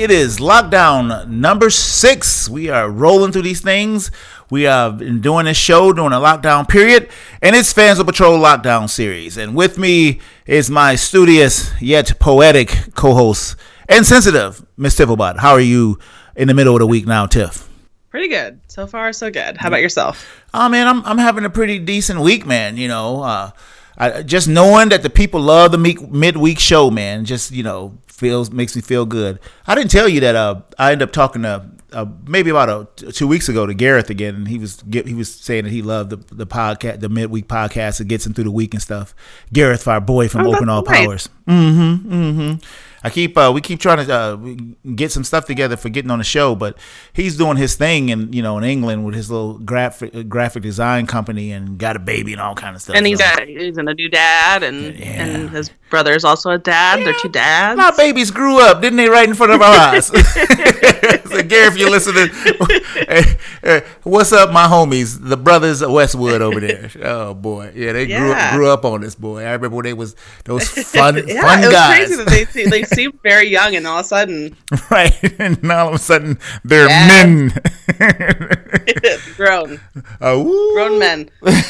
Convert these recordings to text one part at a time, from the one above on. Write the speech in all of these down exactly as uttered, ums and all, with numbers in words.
It is lockdown number six. We are rolling through these things. We have been doing this show during a lockdown period, and it's Fans of Patrol Lockdown series. And with me is my studious yet poetic co-host and sensitive, Miss Tifflebot. How are you in the middle of the week now, Tiff? Pretty good. So far, so good. How about yourself? Oh, man, I'm I'm having a pretty decent week, man. You know, uh, I, just knowing that the people love the meek, midweek show, man, just, you know, feels makes me feel good. I didn't tell you that uh, I ended up talking to uh, maybe about a, two weeks ago to Gareth again, and he was he was saying that he loved the the podcast, the midweek podcast that gets him through the week and stuff. Gareth, our boy from oh, Open All nice. Powers. Mm-hmm. Mm-hmm. I keep uh, we keep trying to uh, get some stuff together for getting on the show, but he's doing his thing in you know in England with his little graphic graphic design company and got a baby and all kind of stuff. And he's so. got he's a new dad, and Yeah. and his brother's also a dad. Yeah. They're two dads. My babies grew up, didn't they? Right in front of our eyes. So, Gary, if you're listening, hey, hey, what's up, my homies, the brothers of Westwood over there? Oh boy, yeah, they grew up, Yeah. grew up on this boy. I remember when they was those fun, yeah, fun it was guys, crazy that they se- they seemed very young, and all of a sudden, right? And now all of a sudden they're Yeah. men. grown, Uh, woo. grown men.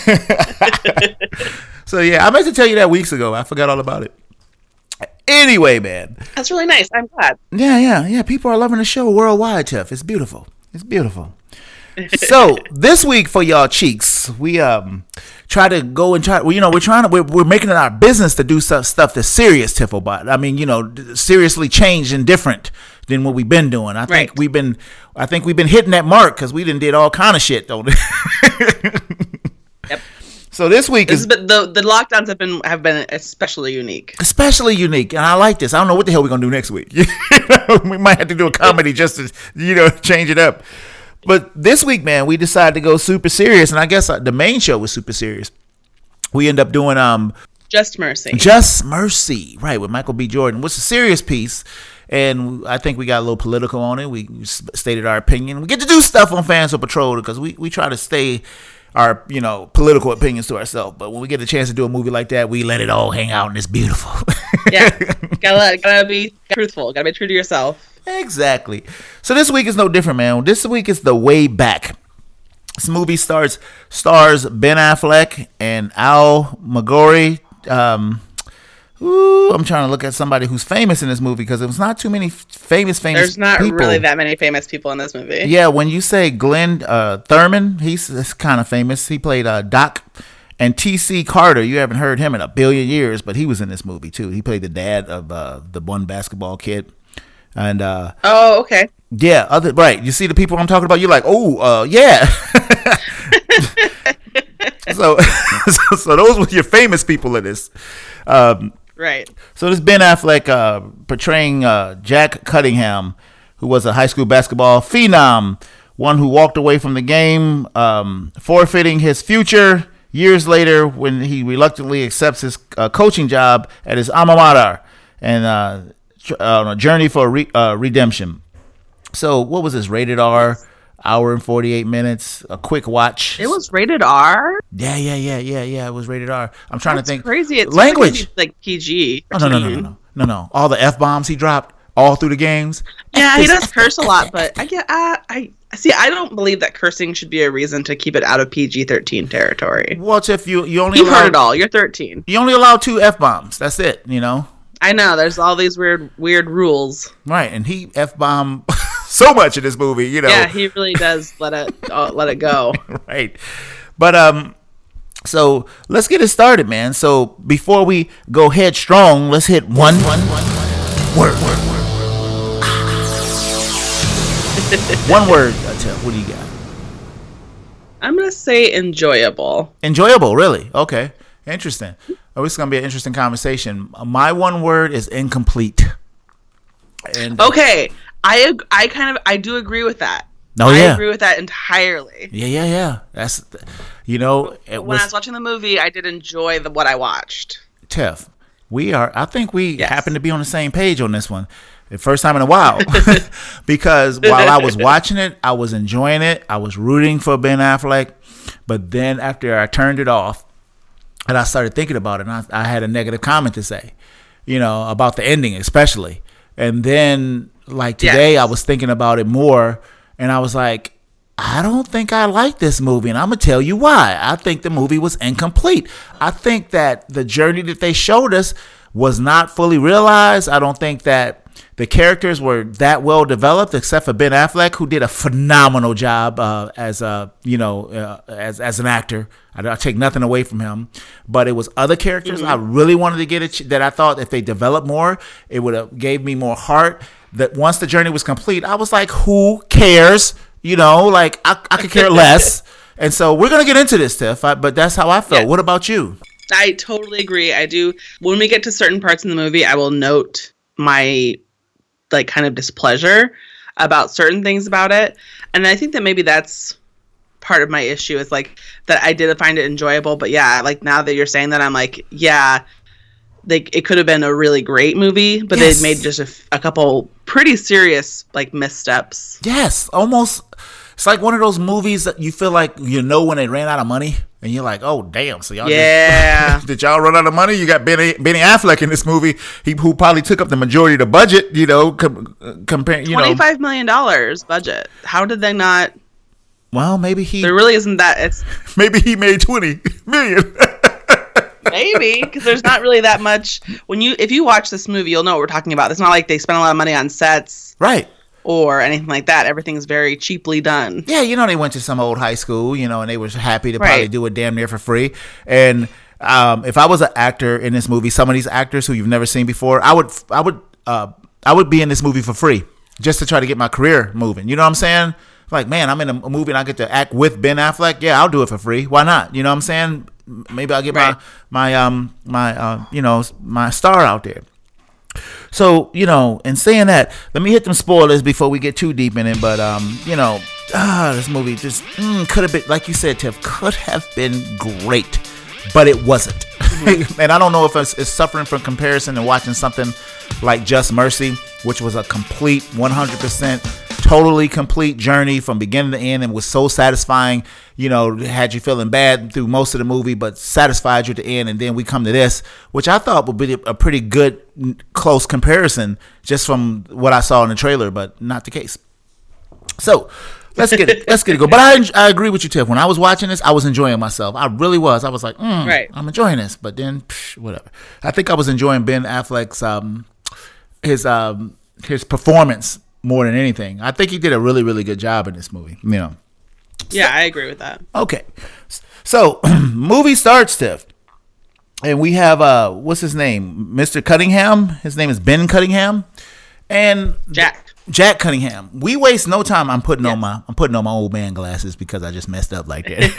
So yeah, I meant to tell you that weeks ago. I forgot all about it. Anyway, man. That's really nice. I'm glad. Yeah, yeah, yeah. People are loving the show worldwide, Tiff. It's beautiful. It's beautiful. So this week for y'all cheeks, we um try to go and try. Well, you know, we're trying to we're, we're making it our business to do stuff stuff that's serious, Tifflebot. I mean, you know, seriously changed and different than what we've been doing. I think Right. we've been, I think we've been hitting that mark because we done did all kind of shit, don't we? Yep. So this week This is has been, the the lockdowns have been have been especially unique. especially unique, and I like this. I don't know what the hell we're gonna do next week. We might have to do a comedy just to, you know, change it up. But this week, man, we decided to go super serious, and I guess uh, the main show was super serious. We end up doing um Just Mercy. Just Mercy, right, with Michael B. Jordan. What's a serious piece, and I think we got a little political on it. We stated our opinion. We get to do stuff on Fans of Patrol because we, we try to stay our, you know, political opinions to ourselves. But when we get a chance to do a movie like that, we let it all hang out, and it's beautiful. Yeah, gotta let, gotta be truthful. Gotta be true to yourself. Exactly. So this week is no different, man. This week is The Way Back. This movie stars stars Ben Affleck and Al Magori. Um, ooh, I'm trying to look at somebody who's famous in this movie because it was not too many f- famous famous. There's not people. really that many famous people in this movie. Yeah, when you say Glenn uh, Thurman, he's kind of famous. He played uh, Doc. And T C Carter, you haven't heard him in a billion years, but he was in this movie too. He played the dad of uh, the one basketball kid. And uh, Oh, okay. yeah, other right. You see the people I'm talking about. You're like, oh, uh, yeah. so, so, so those were your famous people in this. Um, Right. so this Ben Affleck uh, portraying uh, Jack Cunningham, who was a high school basketball phenom, one who walked away from the game, um, forfeiting his future years later when he reluctantly accepts his uh, coaching job at his alma mater and uh, tr- uh, on a journey for re- uh, redemption. So what was this, rated R, hour and forty-eight minutes, a quick watch? It was rated R. Yeah, yeah, yeah, yeah, yeah. It was rated R. I'm trying That's to think. crazy. It's Language. like P G. Oh, no, no, no, no, no, no, no. All the F bombs he dropped all through the games. Yeah, he does curse a lot, but I get I, I see. I don't believe that cursing should be a reason to keep it out of P G thirteen territory. What if you you only You've allow, heard it all. You're thirteen. You only allow two F bombs. That's it. You know. I know. There's all these weird, weird rules. Right, and he F bomb so much in this movie. You know. Yeah, he really does let it uh, let it go. Right, but um. So let's get it started, man. So before we go headstrong, let's hit one, one, one, word. word, word. One word, uh, Tiff. What do you got? I'm gonna say enjoyable. Enjoyable, really? Okay, interesting. Oh, this is gonna be an interesting conversation. My one word is incomplete. And Okay, I ag- I kind of I do agree with that. Oh, I yeah. agree with that entirely. yeah, yeah, yeah. That's, you know, it When I was was watching the movie, I did enjoy the what I watched. Tiff. We are. I think we Yes. happen to be on the same page on this one. The first time in a while, because while I was watching it, I was enjoying it. I was rooting for Ben Affleck, but then after I turned it off, and I started thinking about it, and I, I had a negative comment to say, you know, about the ending especially. And then like today, Yes. I was thinking about it more, and I was like, I don't think I like this movie, and I'm gonna tell you why. I think the movie was incomplete. I think that the journey that they showed us was not fully realized. I don't think that the characters were that well developed, except for Ben Affleck, who did a phenomenal job uh, as a you know uh, as as an actor. I, I take nothing away from him, but it was other characters Mm-hmm. I really wanted to get it that I thought if they developed more, it would have gave me more heart. That once the journey was complete, I was like, who cares? You know, like I, I could care less. And so we're gonna get into this, Tiff. I, but that's how I felt. Yes. What about you? I totally agree. I do. When we get to certain parts in the movie, I will note my like kind of displeasure about certain things about it. And I think that maybe that's part of my issue is like that I did find it enjoyable. But yeah, like now that you're saying that, I'm like, yeah, like it could have been a really great movie, but Yes. they made just a, f- a couple pretty serious like missteps. Yes, almost. It's like one of those movies that you feel like you know when they ran out of money, and you're like, "Oh, damn!" So y'all, Yeah. just, did y'all run out of money? You got Benny Benny Affleck in this movie, he who probably took up the majority of the budget. You know, com, comparing, you know, twenty-five million dollars budget. How did they not? well, maybe he There really isn't that. It's maybe he made twenty million. maybe because there's not really that much. When you if you watch this movie, you'll know what we're talking about. It's not like they spent a lot of money on sets Right. or anything like that. Everything's very cheaply done. Yeah, you know, they went to some old high school, you know, and they was happy to probably Right. do it damn near for free. And um, if I was an actor in this movie, some of these actors who you've never seen before, I would, I would, uh, I would be in this movie for free just to try to get my career moving. You know what I'm saying? Like, man, I'm in a movie and I get to act with Ben Affleck. Yeah, I'll do it for free. Why not? You know what I'm saying? Maybe I'll get Right. my my um my uh you know my star out there. So, you know, in saying that, let me hit them spoilers before we get too deep in it. But, um, you know, ah, this movie just mm, could have been, like you said, Tiff, could have been great, but it wasn't. Mm-hmm. And I don't know if it's, it's suffering from comparison and watching something like Just Mercy, which was a complete one hundred percent totally complete journey from beginning to end and was so satisfying, you know, had you feeling bad through most of the movie, but satisfied you at the end. And then we come to this, which I thought would be a pretty good, close comparison just from what I saw in the trailer, but not the case. So let's get it. Let's get it go. But I, I agree with you, Tiff. When I was watching this, I was enjoying myself. I really was. I was like, mm, Right. I'm enjoying this. But then, psh, whatever. I think I was enjoying Ben Affleck's um, his um, his performance more than anything. I think he did a really, really good job in this movie. You know. Yeah, I agree with that. Okay. So, movie starts, Tiff. And we have, uh, what's his name? Mister Cunningham. His name is Ben Cunningham. And Jack. Jack Cunningham. We waste no time. I'm putting Yes. on my I'm putting on my old man glasses because I just messed up like that.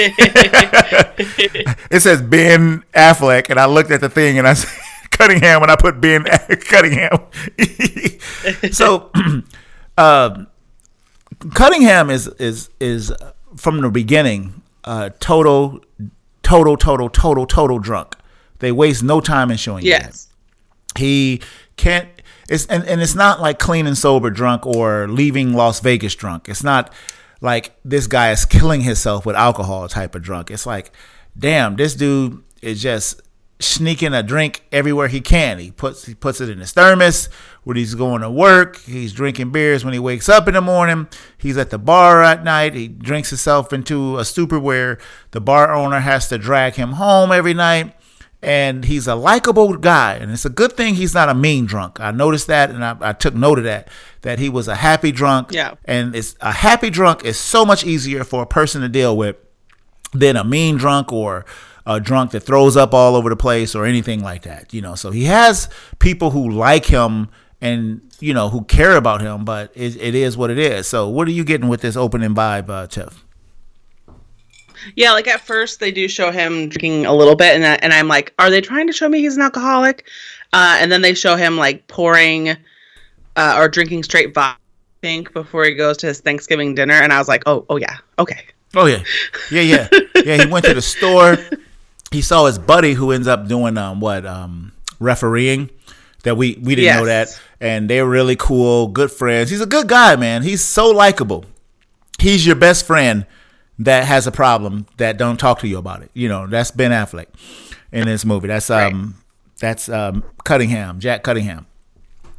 It says Ben Affleck, and I looked at the thing and I said Cunningham, and I put Ben Cunningham. So, uh, Cunningham is is is from the beginning uh, total, total, total, total, total drunk. They waste no time in showing you that. Yes. He can't. It's and, and it's not like clean and sober drunk or leaving Las Vegas drunk. It's not like this guy is killing himself with alcohol type of drunk. It's like, damn, this dude is just sneaking a drink everywhere he can. He puts he puts it in his thermos when he's going to work. He's drinking beers when he wakes up in the morning. He's at the bar at night. He drinks himself into a stupor where the bar owner has to drag him home every night. And he's a likable guy, and it's a good thing he's not a mean drunk. I noticed that, and I, I took note of that, that he was a happy drunk. Yeah. And it's a happy drunk is so much easier for a person to deal with than a mean drunk or a drunk that throws up all over the place or anything like that. You know, so he has people who like him and, you know, who care about him, but it, it is what it is. So what are you getting with this opening vibe, uh, Tiff? Yeah, like at first they do show him drinking a little bit, and I, and I'm like, are they trying to show me he's an alcoholic? Uh, and then they show him like pouring uh, or drinking straight vodka, I think, before he goes to his Thanksgiving dinner, and I was like, oh, oh yeah, okay. Oh yeah, yeah, yeah, yeah. He went to the store. He saw his buddy who ends up doing um what um refereeing. That we we didn't Yes. know that, and they're really cool, good friends. He's a good guy, man. He's so likable. He's your best friend that has a problem that don't talk to you about it. You know, that's Ben Affleck in this movie. That's um Right. that's um Cunningham, Jack Cunningham.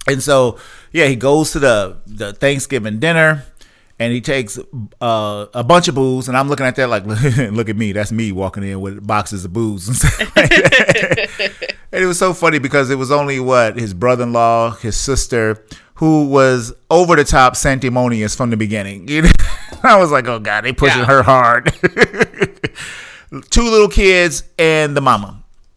And so, yeah, he goes to the, the Thanksgiving dinner, and he takes uh, a bunch of booze. And I'm looking at that like, look at me. That's me walking in with boxes of booze and stuff like that. And it was so funny because it was only, what, his brother-in-law, his sister, who was over the top sanctimonious from the beginning. You know? I was like, oh, God, they pushing yeah. her hard. Two little kids and the mama.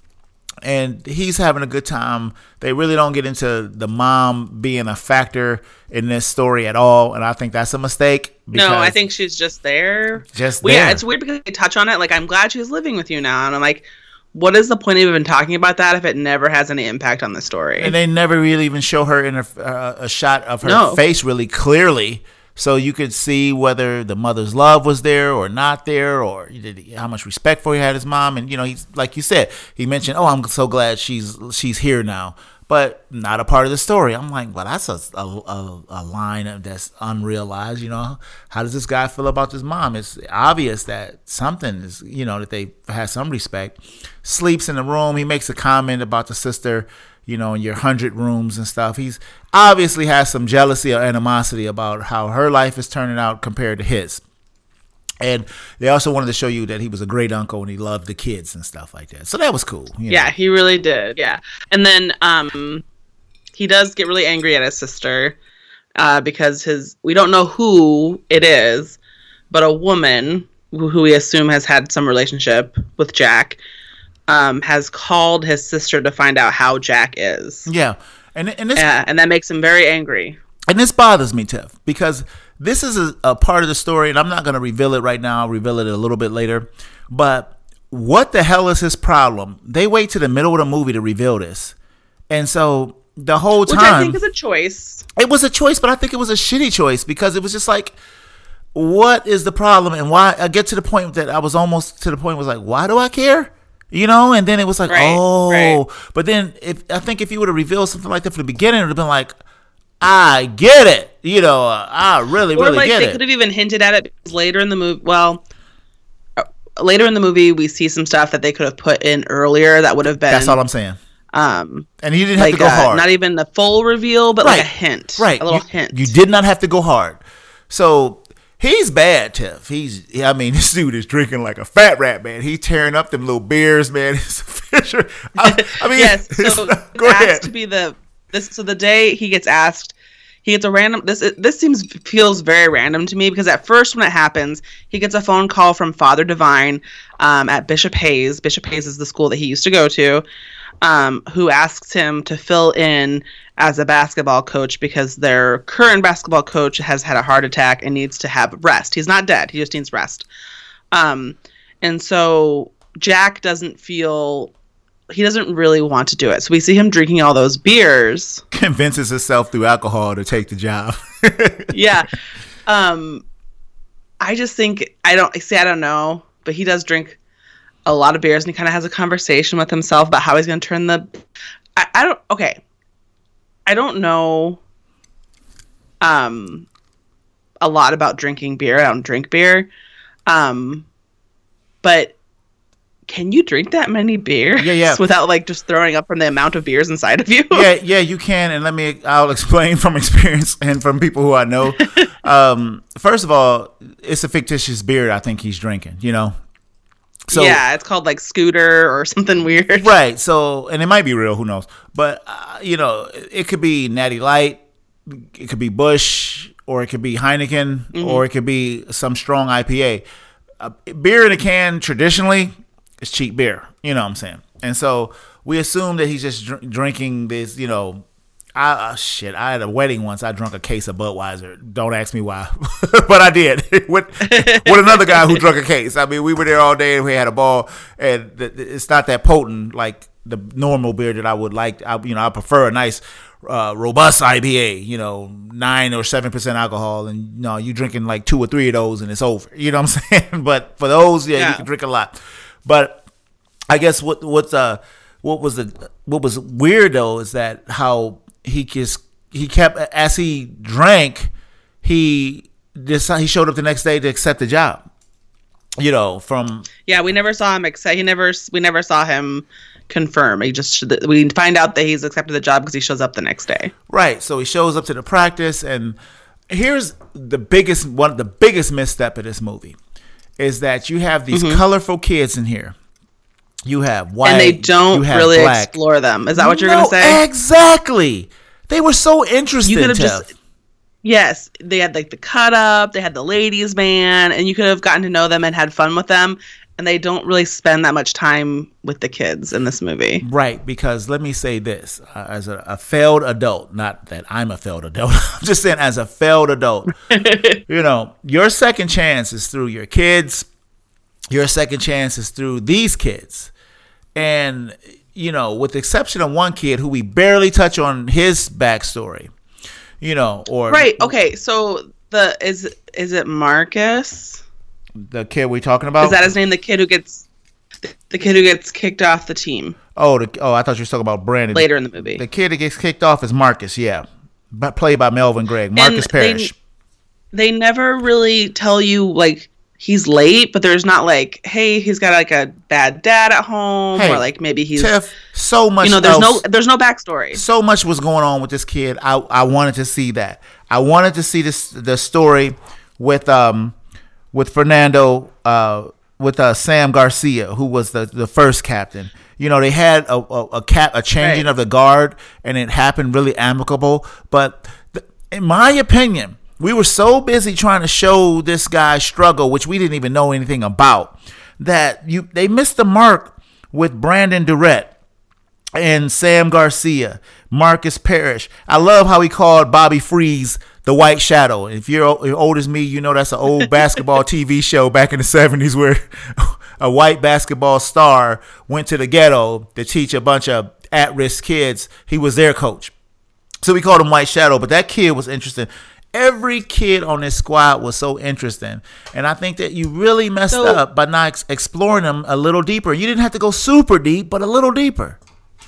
And he's having a good time. They really don't get into the mom being a factor in this story at all. And I think that's a mistake. No, I think she's just there. Just well, there. Yeah, it's weird because they touch on it. Like, I'm glad she's living with you now. And I'm like, what is the point of even talking about that if it never has any impact on the story? And they never really even show her in a, uh, a shot of her no. face really clearly. So you could see whether the mother's love was there or not there, or how much respect for he had his mom. And, you know, he's like you said, he mentioned, oh, I'm so glad she's she's here now, but not a part of the story. I'm like, well, that's a, a, a line that's unrealized. You know, how does this guy feel about his mom? It's obvious that something is, you know, that they have some respect. Sleeps in the room. He makes a comment about the sister, you know, in your hundred rooms and stuff. He's obviously has some jealousy or animosity about how her life is turning out compared to his. And they also wanted to show you that he was a great uncle and he loved the kids and stuff like that. So that was cool. You yeah, know? He really did. Yeah. And then um, he does get really angry at his sister uh, because his, we don't know who it is, but a woman who, who we assume has had some relationship with Jack Um, has called his sister to find out how Jack is. Yeah. And and this, yeah, and that makes him very angry. And this bothers me, Tiff, because this is a, a part of the story, and I'm not going to reveal it right now. I'll reveal it a little bit later. But what the hell is his problem? They wait to the middle of the movie to reveal this. And so the whole time... Which I think is a choice. It was a choice, but I think it was a shitty choice because it was just like, what is the problem? And why... I get to the point that I was almost to the point was like, why do I care? You know, and then it was like, right, oh, right. But then if I think if you would have revealed something like that from the beginning, it would have been like, I get it. You know, uh, I really, or really like get they it. They could have even hinted at it because later in the movie, well, uh, later in the movie, we see some stuff that they could have put in earlier that would have been. That's all I'm saying. Um, and you didn't like, have to go uh, hard. Not even the full reveal, but right. like a hint. Right. A little you, hint. You did not have to go hard. So... He's bad, Tiff. He's, I mean, this dude is drinking like a fat rat, man. He's tearing up them little beers, man. He's a fisher. I, I mean, yes. So not, go asked ahead. To be the this. So the day he gets asked, he gets a random. This this seems feels very random to me because at first when it happens, he gets a phone call from Father Divine um, at Bishop Hayes. Bishop Hayes is the school that he used to go to, um, who asks him to fill in as a basketball coach because their current basketball coach has had a heart attack and needs to have rest. He's not dead. He just needs rest. Um, and so Jack doesn't feel, he doesn't really want to do it. So we see him drinking all those beers. Convinces himself through alcohol to take the job. yeah. Um, I just think, I don't, see, I don't know, but he does drink a lot of beers and he kind of has a conversation with himself about how he's going to turn the, I, I don't, okay. I don't know um, a lot about drinking beer. I don't drink beer. Um, but can you drink that many beers yeah, yeah. without like just throwing up from the amount of beers inside of you? yeah, yeah, you can. And let me, I'll explain from experience and from people who I know. um, first of all, it's a fictitious beer I think he's drinking, you know? So, yeah, it's called like Scooter or something weird. Right. So, and it might be real. Who knows? But, uh, you know, it could be Natty Light. It could be Busch, or it could be Heineken, mm-hmm. or it could be some strong I P A. Uh, beer in a can traditionally is cheap beer. You know what I'm saying? And so we assume that he's just dr- drinking this, you know, I, uh, shit, I had a wedding once. I drank a case of Budweiser. Don't ask me why, but I did with with another guy who drank a case. I mean, we were there all day and we had a ball, and th- it's not that potent like the normal beer that I would like. I, you know, I prefer a nice, uh, robust I P A. You know, nine or seven percent alcohol, and you know, you drinking like two or three of those, and it's over. You know what I'm saying? But for those, yeah, yeah. you can drink a lot. But I guess what what's uh what was the what was weird though is that how he just he kept as he drank he decided, he showed up the next day to accept the job, you know, from yeah we never saw him accept he never we never saw him confirm. He just we find out that he's accepted the job because he shows up the next day. Right. So he shows up to the practice, and here's the biggest one of the biggest misstep of this movie is that you have these mm-hmm. colorful kids in here. You have white, and they don't really black. explore them. Is that what you're no, going to say? Exactly. They were so interesting. You could have just. Yes, they had like the cut up, they had the ladies' man, and you could have gotten to know them and had fun with them. And they don't really spend that much time with the kids in this movie. Right, because let me say this. Uh, as a, a failed adult, not that I'm a failed adult, I'm just saying as a failed adult, you know, your second chance is through your kids. Your second chance is through these kids. And, you know, with the exception of one kid who we barely touch on his backstory. You know, or right. Okay. So the is is it Marcus? The kid we talking about? Is that his name? The kid who gets the kid who gets kicked off the team. Oh, the, oh, I thought you were talking about Brandon. Later in the movie, the kid that gets kicked off is Marcus. Yeah, but played by Melvin Gregg. Marcus and Parrish. They, they never really tell you like he's late, but there's not like, hey, he's got like a bad dad at home, hey, or like maybe he's Tiff, so much. You know, there's else, no there's no backstory. So much was going on with this kid. I I wanted to see that. I wanted to see this the story with um with Fernando uh with uh Sam Garcia, who was the the first captain. You know, they had a a, a cap a changing right. of the guard, and it happened really amicable. But th- in my opinion, we were so busy trying to show this guy struggle, which we didn't even know anything about, that you they missed the mark with Brandon Durrett and Sam Garcia, Marcus Parrish. I love how he called Bobby Freeze the White Shadow. If you're, you're old as me, you know that's an old basketball T V show back in the seventies where a white basketball star went to the ghetto to teach a bunch of at-risk kids. He was their coach. So we called him White Shadow, but that kid was interesting. Every kid on this squad was so interesting. And I think that you really messed so, up by not ex- exploring them a little deeper. You didn't have to go super deep, but a little deeper.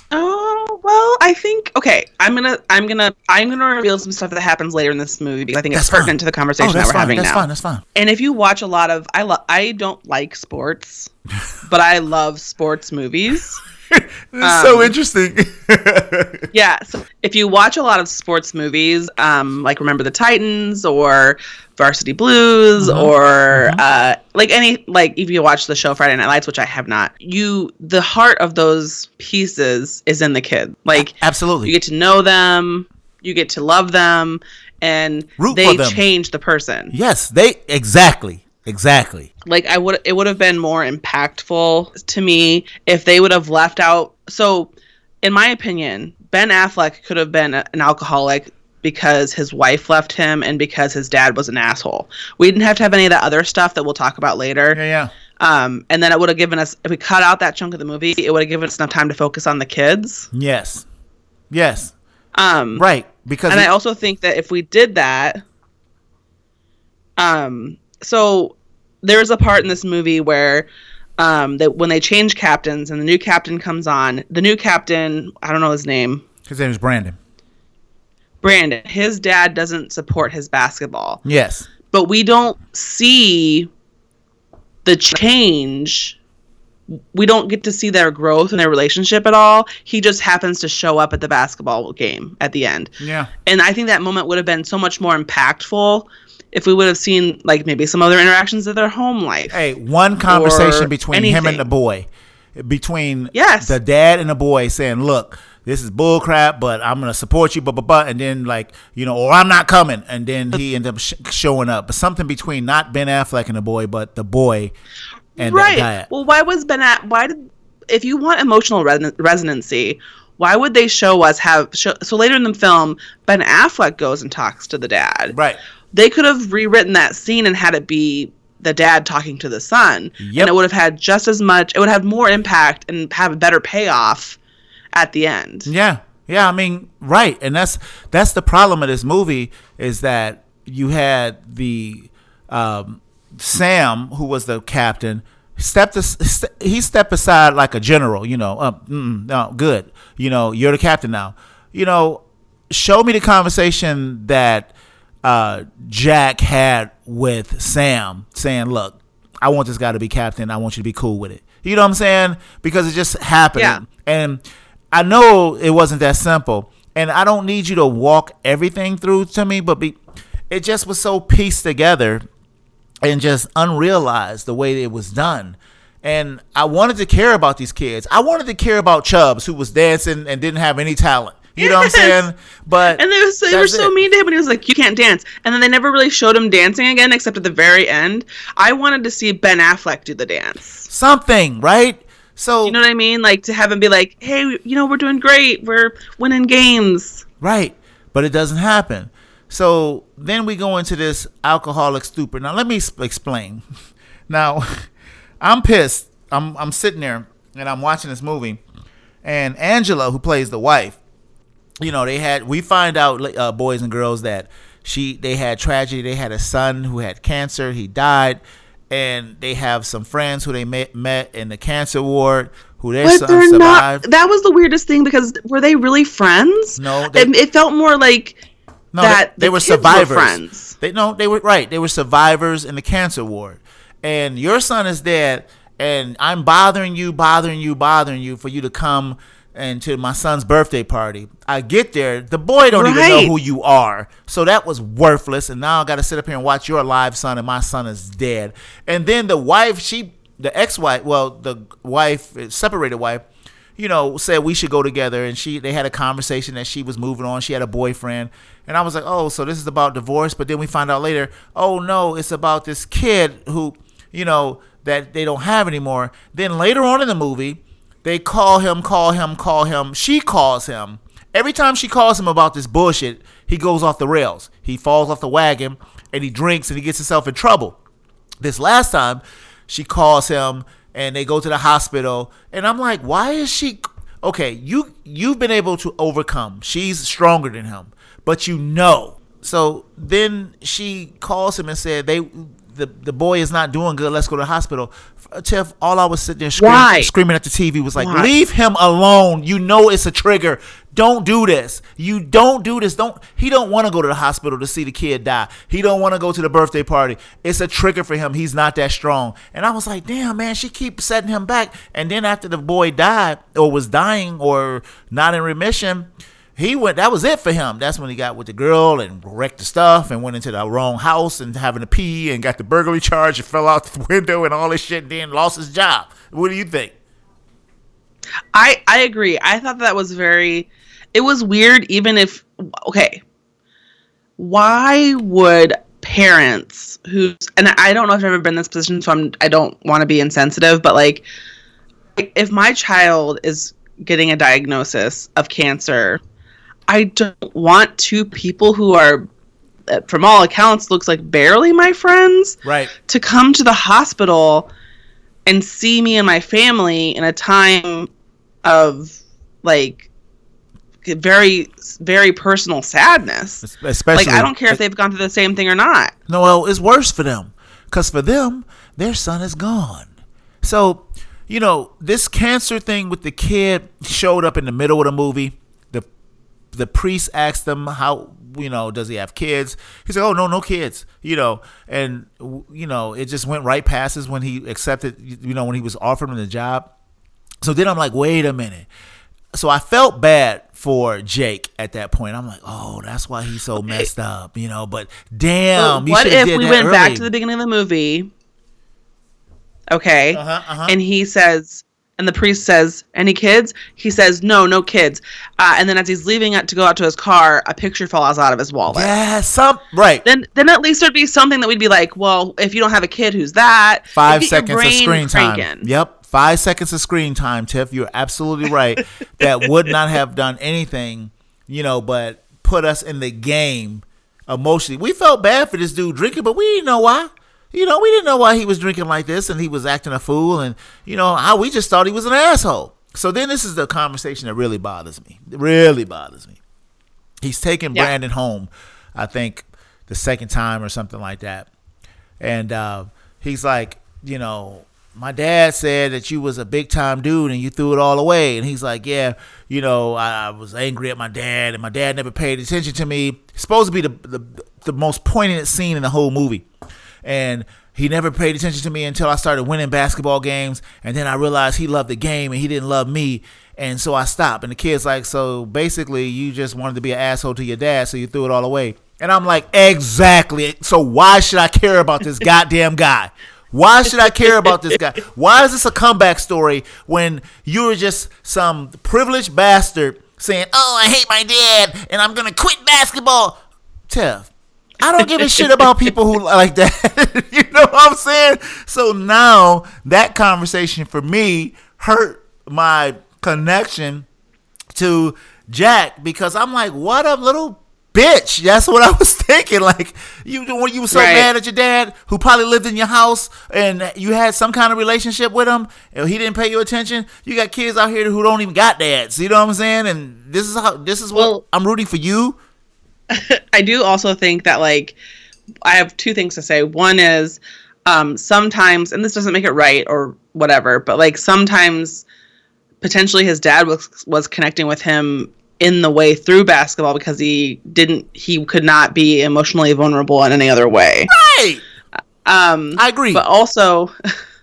Oh, well, I think, okay, I'm going to, I'm going to, I'm going to reveal some stuff that happens later in this movie because I think that's it's pertinent fine. to the conversation oh, that we're fine. having that's now. That's fine, that's fine. And if you watch a lot of, I, lo- I don't like sports, but I love sports movies. This is um, so interesting. Yeah, so if you watch a lot of sports movies, um, like Remember the Titans or Varsity Blues, mm-hmm. or mm-hmm. Uh, like any, like if you watch the show Friday Night Lights, which I have not, you the heart of those pieces is in the kid. Like absolutely, you get to know them, you get to love them, and Root they for them. change the person. Yes, they exactly. Exactly. Like I would, it would have been more impactful to me if they would have left out. So, in my opinion, Ben Affleck could have been an alcoholic because his wife left him and because his dad was an asshole. We didn't have to have any of that other stuff that we'll talk about later. Yeah, yeah. Um, and then it would have given us, if we cut out that chunk of the movie, it would have given us enough time to focus on the kids. Yes. Yes. Um, right. Because and we- I also think that if we did that, um. So there's a part in this movie where um, that when they change captains and the new captain comes on, the new captain, I don't know his name. His name is Brandon. Brandon. His dad doesn't support his basketball. Yes. But we don't see the change. We don't get to see their growth and their relationship at all. He just happens to show up at the basketball game at the end. Yeah. And I think that moment would have been so much more impactful if we would have seen, like, maybe some other interactions of their home life. Hey, one conversation between anything. him and the boy. Between yes. the dad and the boy saying, look, this is bull crap, but I'm going to support you, blah, blah, blah. And then, like, you know, or I'm not coming. And then he ended up sh- showing up. But something between not Ben Affleck and the boy, but the boy and right. that guy. Well, why was Ben Affleck, why did, if you want emotional res- resonancy, why would they show us have, show, so later in the film, Ben Affleck goes and talks to the dad. Right. They could have rewritten that scene and had it be the dad talking to the son. Yep. And it would have had just as much, it would have more impact and have a better payoff at the end. Yeah. Yeah, I mean, right. And that's that's the problem of this movie is that you had the um, Sam, who was the captain, stepped he stepped aside like a general, you know, uh, no, good. You know, you're the captain now. You know, show me the conversation that uh, Jack had with Sam saying, look, I want this guy to be captain. I want you to be cool with it. You know what I'm saying? Because it just happened. Yeah. And I know it wasn't that simple. And I don't need you to walk everything through to me, but be, it just was so pieced together and just unrealized the way it was done. And I wanted to care about these kids. I wanted to care about Chubbs, who was dancing and didn't have any talent. You know what I'm saying? But and they, was, they were so it. mean to him when he was like, you can't dance. And then they never really showed him dancing again, except at the very end. I wanted to see Ben Affleck do the dance. Something, right? So you know what I mean? Like to have him be like, hey, you know, we're doing great. We're winning games. Right. But it doesn't happen. So then we go into this alcoholic stupor. Now, let me explain. Now, I'm pissed. I'm I'm sitting there and I'm watching this movie. And Angela, who plays the wife, you know, they had, we find out, uh, boys and girls, that she, they had tragedy. They had a son who had cancer. He died. And they have some friends who they met, met in the cancer ward who their but son they're survived. Not, that was the weirdest thing, because were they really friends? No. They, it, it felt more like no, that they, they the were kids survivors. Were friends. They, no, they were, right. They were survivors in the cancer ward. And your son is dead. And I'm bothering you, bothering you, bothering you for you to come and to my son's birthday party. I get there, the boy don't right. even know who you are. So that was worthless. And now I got to sit up here and watch your live son, and my son is dead. And then the wife, she, the ex-wife, well, the wife, separated wife, you know, said we should go together. And she, they had a conversation that she was moving on. She had a boyfriend. And I was like, oh, so this is about divorce. But then we find out later, oh no, it's about this kid who, you know, that they don't have anymore. Then later on in the movie, they call him, call him, call him. She calls him. Every time she calls him about this bullshit, he goes off the rails. He falls off the wagon, and he drinks, and he gets himself in trouble. This last time, she calls him, and they go to the hospital. And I'm like, why is she... Okay, you, you've been able to overcome. She's stronger than him. But you know. So then she calls him and said, they... The, the boy is not doing good. Let's go to the hospital. Tiff, all I was sitting there screaming, screaming at the T V was like, Why? Leave him alone. You know it's a trigger. Don't do this. You don't do this. Don't. He don't want to go to the hospital to see the kid die. He don't want to go to the birthday party. It's a trigger for him. He's not that strong. And I was like, damn, man, she keeps setting him back. And then after the boy died or was dying or not in remission, he went, that was it for him. That's when he got with the girl and wrecked the stuff and went into the wrong house and having to pee and got the burglary charge and fell out the window and all this shit and then lost his job. What do you think? I, I agree. I thought that was very, it was weird even if, okay, why would parents who, and I don't know if I've ever been in this position, so I'm, I don't want to be insensitive, but like, if my child is getting a diagnosis of cancer, I don't want two people who are, from all accounts, looks like barely my friends, right, to come to the hospital and see me and my family in a time of like very, very personal sadness. Especially, like I don't care if they've gone through the same thing or not. No, well, it's worse for them because for them, their son is gone. So, you know, this cancer thing with the kid showed up in the middle of the movie. The priest asked him how, you know, does he have kids? He said, oh, no, no kids, you know, and, you know, it just went right past us when he accepted, you know, when he was offered him the job. So then I'm like, wait a minute. So I felt bad for Jake at that point. I'm like, oh, that's why he's so messed up, you know, but damn. But what if we went early. back to the beginning of the movie? Okay. Uh-huh, uh-huh. And he says, and the priest says, any kids? He says, no, no kids. Uh, and then as he's leaving it to go out to his car, a picture falls out of his wallet. Yeah, some, right. Then then at least there'd be something that we'd be like, well, if you don't have a kid, who's that? Five seconds of screen cranking. time. Yep, five seconds of screen time, Tiff. You're absolutely right. That would not have done anything, you know, but put us in the game emotionally. We felt bad for this dude drinking, but we didn't know why. You know, we didn't know why he was drinking like this and he was acting a fool. And, you know, how we just thought he was an asshole. So then this is the conversation that really bothers me. It really bothers me. He's taking yeah. Brandon home, I think, the second time or something like that. And uh, he's like, you know, my dad said that you was a big time dude and you threw it all away. And he's like, yeah, you know, I, I was angry at my dad and my dad never paid attention to me. It's supposed to be the, the, the most poignant scene in the whole movie. And he never paid attention to me until I started winning basketball games. And then I realized he loved the game and he didn't love me. And so I stopped. And the kid's like, so basically you just wanted to be an asshole to your dad, so you threw it all away. And I'm like, exactly. So why should I care about this goddamn guy? Why should I care about this guy? Why is this a comeback story when you're just some privileged bastard saying, oh, I hate my dad and I'm going to quit basketball? Tev, I don't give a shit about people who like that. You know what I'm saying? So now that conversation for me hurt my connection to Jack because I'm like, what a little bitch. That's what I was thinking. Like, you when you were so right. mad at your dad who probably lived in your house and you had some kind of relationship with him and he didn't pay you attention. You got kids out here who don't even got dads. You know what I'm saying? And this is how this is what well, I'm rooting for you. I do also think that, like, I have two things to say. One is um, sometimes, and this doesn't make it right or whatever, but like sometimes potentially his dad was was connecting with him in the way through basketball because he didn't, he could not be emotionally vulnerable in any other way. Right. Um, I agree. But also,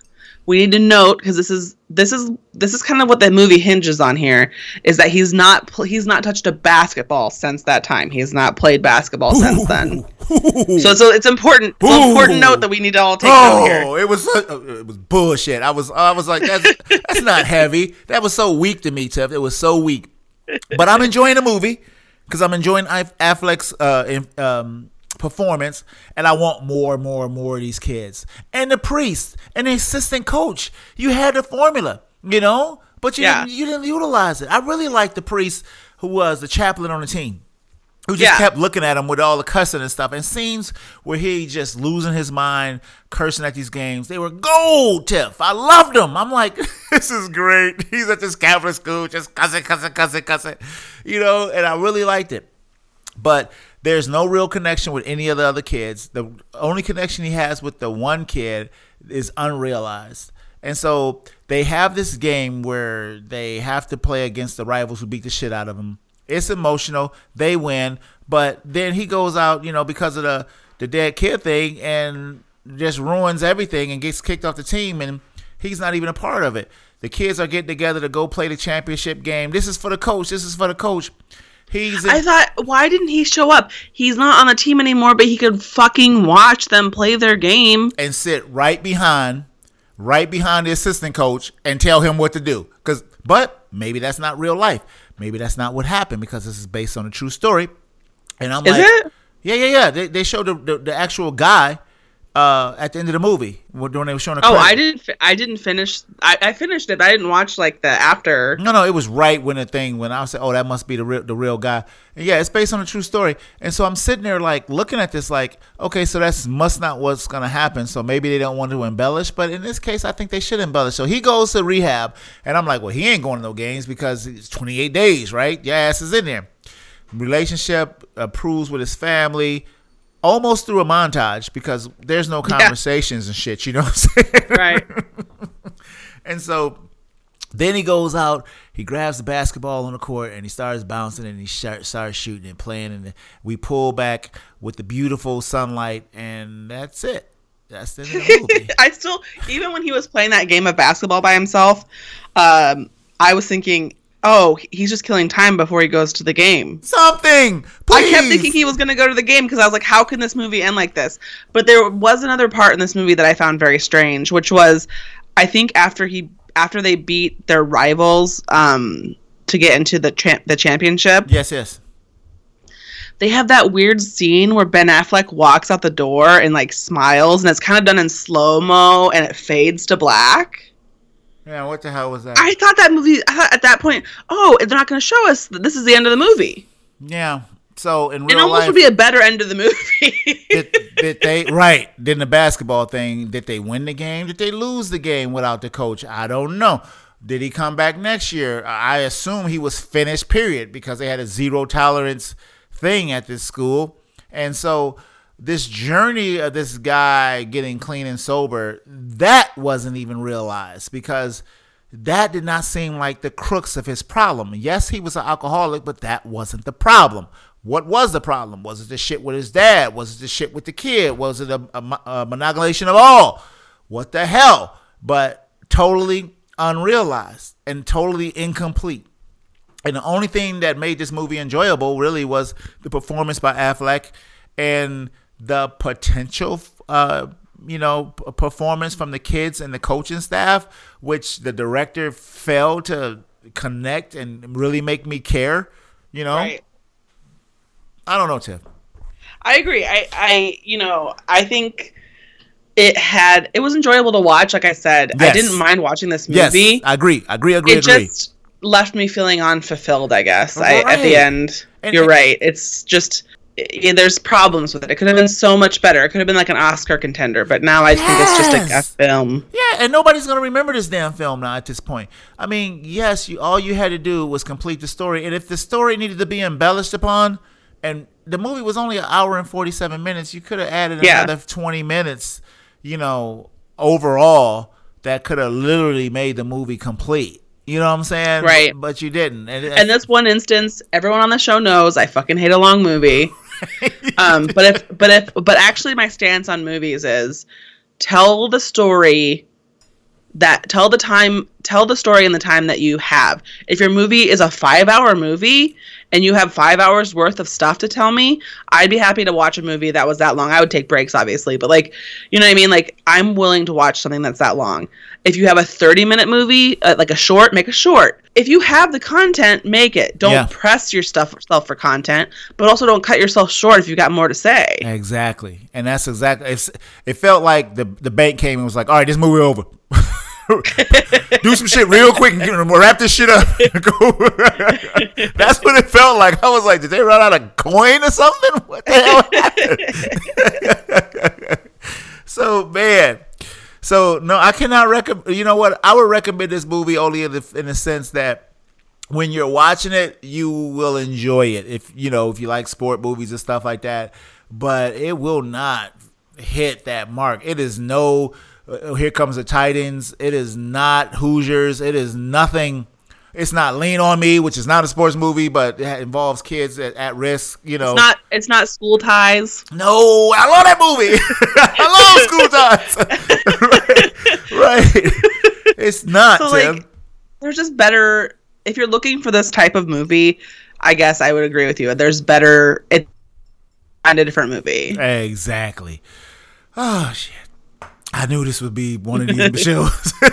we need to note, because this is this is this is kind of what the movie hinges on here, is that he's not he's not touched a basketball since that time. He's not played basketball Ooh. since then. Ooh. So so it's important. It's an important note that we need to all take oh, note here. Oh, it was uh, it was bullshit. I was I was like, that's that's not heavy. That was so weak to me, Tiff. It was so weak. But I'm enjoying the movie because I'm enjoying Affleck's uh, in, um, performance, and I want more, more, more of these kids. And the priest and the assistant coach, you had the formula, you know, but you yeah. didn't, you didn't utilize it. I really liked the priest who was the chaplain on the team, who just yeah. kept looking at him with all the cussing and stuff. And scenes where he just losing his mind, cursing at these games, they were gold, Tiff. I loved them. I'm like, this is great. He's at this Catholic school, just cussing, cussing, cussing, cussing, you know, and I really liked it. But there's no real connection with any of the other kids. The only connection he has with the one kid is unrealized. And so they have this game where they have to play against the rivals who beat the shit out of them. It's emotional. They win. But then he goes out, you know, because of the, the dead kid thing and just ruins everything and gets kicked off the team. And he's not even a part of it. The kids are getting together to go play the championship game. This is for the coach. This is for the coach. He's in- I thought, why didn't he show up? He's not on the team anymore, but he could fucking watch them play their game. And sit right behind, right behind the assistant coach and tell him what to do. Cause, but maybe that's not real life. Maybe that's not what happened because this is based on a true story. And I'm is like, it? yeah, yeah, yeah. They they showed the, the, the actual guy uh, at the end of the movie when they were showing the Oh, credit. I didn't. Fi- I didn't finish. I, I finished it. But I didn't watch like the after. No, no, it was right when the thing when I was saying, oh, that must be the real the real guy. And yeah, it's based on a true story. And so I'm sitting there like looking at this like, okay, so that's must not what's gonna happen. So maybe they don't want to embellish, but in this case, I think they should embellish. So he goes to rehab, and I'm like, well, he ain't going to no games because it's twenty-eight days, right? Your ass is in there. Relationship improves with his family. Almost through a montage because there's no conversations yeah. and shit, you know what I'm saying? Right. And so then he goes out, he grabs the basketball on the court and he starts bouncing and he starts shooting and playing. And we pull back with the beautiful sunlight and that's it. That's the end of the movie. I still, even when he was playing that game of basketball by himself, um, I was thinking, oh, he's just killing time before he goes to the game. Something! Please. I kept thinking he was going to go to the game because I was like, how can this movie end like this? But there was another part in this movie that I found very strange, which was, I think after he after they beat their rivals um, to get into the cha- the championship. Yes, yes. They have that weird scene where Ben Affleck walks out the door and like smiles, and it's kind of done in slow-mo, and it fades to black. Yeah, what the hell was that? I thought that movie, I thought at that point, oh, they're not going to show us that this is the end of the movie. Yeah. So in real it almost life, would be a better end of the movie. did, did they, right, then the basketball thing, did they win the game? Did they lose the game without the coach? I don't know. Did he come back next year? I assume he was finished, period, because they had a zero tolerance thing at this school. And so this journey of this guy getting clean and sober, that wasn't even realized because that did not seem like the crux of his problem. Yes, he was an alcoholic, but that wasn't the problem. What was the problem? Was it the shit with his dad? Was it the shit with the kid? Was it a, a, a monoculation of all? What the hell? But totally unrealized and totally incomplete. And the only thing that made this movie enjoyable really was the performance by Affleck and the potential, uh, you know, performance from the kids and the coaching staff, which the director failed to connect and really make me care, you know? Right. I don't know, Tiff. I agree. I, I, you know, I think it had, it was enjoyable to watch. Like I said, Yes. I didn't mind watching this movie. Yes, I agree. I agree, agree, it agree. just left me feeling unfulfilled, I guess. Right. I, at the end, And- you're and- right. It's just, yeah, there's problems with it. It could have been so much better. It could have been like an Oscar contender, but now I think it's just like a Yes. film. Yeah, and nobody's going to remember this damn film now at this point. I mean, yes, you all you had to do was complete the story. And if the story needed to be embellished upon, and the movie was only an hour and forty-seven minutes, you could have added Yeah. another twenty minutes, you know, overall, that could have literally made the movie complete. You know what I'm saying? Right. But, but you didn't. And, In this one instance, everyone on the show knows I fucking hate a long movie. um, but if, but if, but actually, my stance on movies is tell the story that tell the time, tell the story in the time that you have. If your movie is a five-hour movie and you have five hours worth of stuff to tell me, I'd be happy to watch a movie that was that long. I would take breaks, obviously, but like, you know what I mean? Like, I'm willing to watch something that's that long. If you have a thirty-minute movie, uh, like a short, make a short. If you have the content, make it. Don't Yeah. press yourself for content, but also don't cut yourself short if you've got more to say. Exactly. And that's exactly, it's, it felt like the, the bank came and was like, all right, this movie over. Do some shit real quick and get, wrap this shit up. That's what it felt like. I was like, did they run out of coin or something? What the hell happened? So, man. So, no, I cannot recommend. You know what? I would recommend this movie only in the, in the sense that when you're watching it, you will enjoy it. If, you know, if you like sport movies and stuff like that. But it will not hit that mark. It is no... Uh, Here Comes the Titans. It is not Hoosiers. It is nothing. It's not Lean on Me, which is not a sports movie, but it involves kids at, at risk. You know, It's not. It's not School Ties. no, I love that movie. I love School Ties. right, right. It's not. So, Tim. like, there's just better. If you're looking for this type of movie, I guess I would agree with you. There's better. It's kind of different movie. Exactly. Oh shit. I knew this would be one of these shows.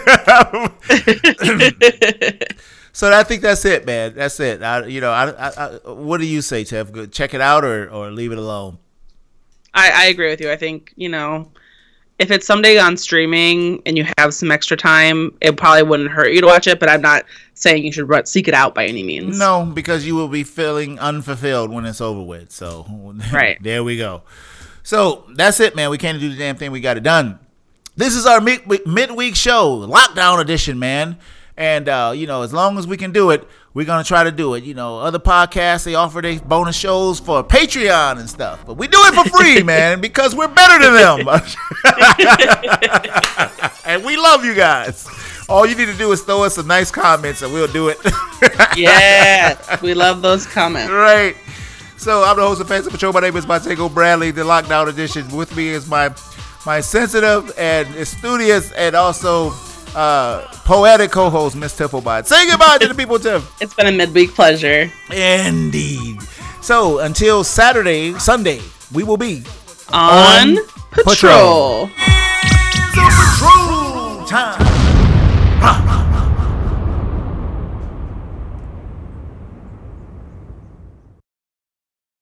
So I think that's it, man. That's it. I, you know, I, I, I, what do you say, Tev? Check it out or, or leave it alone? I, I agree with you. I think, you know, if it's someday on streaming and you have some extra time, it probably wouldn't hurt you to watch it. But I'm not saying you should run, seek it out by any means. No, because you will be feeling unfulfilled when it's over with. So right. There we go. So that's it, man. We can't do the damn thing. We got it done. This is our mid- midweek show, lockdown edition, man. And, uh, you know, as long as we can do it, we're going to try to do it. You know, other podcasts, they offer their bonus shows for Patreon and stuff. But we do it for free, man, because we're better than them. And we love you guys. All you need to do is throw us some nice comments and we'll do it. Yeah, we love those comments. Right. So I'm the host of Fancy Patrol. My name is Montego Bradley, the lockdown edition. With me is my my sensitive and studious and also uh, poetic co-host, Miss Tifflebot. Say goodbye to the people, Tiff. It's been a midweek pleasure. Indeed. So until Saturday, Sunday, we will be On, on patrol. patrol. So patrol time.